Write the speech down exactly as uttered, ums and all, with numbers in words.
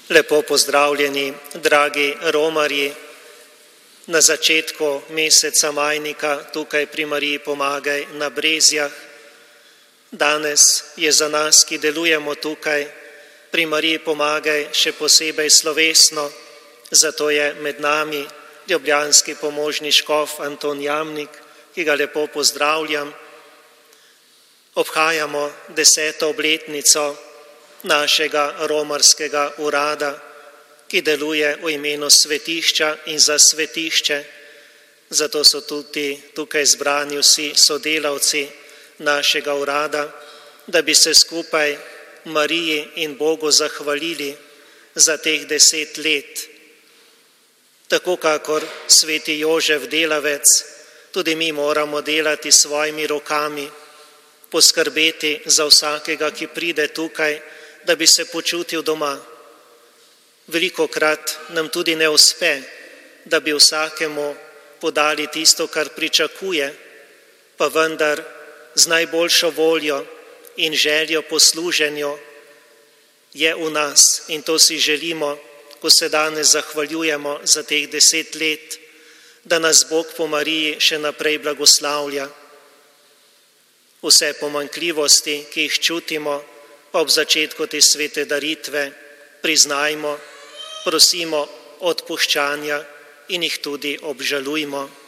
Lepo pozdravljeni, dragi romarji, na začetku meseca majnika tukaj pri Mariji Pomagaj na Brezjah. Danes je za nas, ki delujemo tukaj pri Mariji Pomagaj, še posebej slovesno, zato je med nami ljubljanski pomožni škof Anton Jamnik, ki ga lepo pozdravljam. Obhajamo deseto obletnico našega romarskega urada, ki deluje v imenu svetišča in za svetišče. Zato so tudi tukaj zbrani vsi sodelavci našega urada, da bi se skupaj Mariji in Bogu zahvalili za teh deset let. Tako kakor sveti Jožef delavec, tudi mi moramo delati s svojimi rokami, poskrbeti za vsakega, ki pride tukaj, da bi se počutil doma. Velikokrat nam tudi ne uspe, da bi vsakemu podali tisto, kar pričakuje, pa vendar z najboljšo voljo in željo po služenju je v nas in to si želimo, ko se danes zahvaljujemo za teh deset let, da nas Bog po Mariji še naprej blagoslavlja. Vse pomanjkljivosti, ki jih čutimo, pa ob začetku te svete daritve priznajmo, prosimo odpuščanja in jih tudi obžalujmo.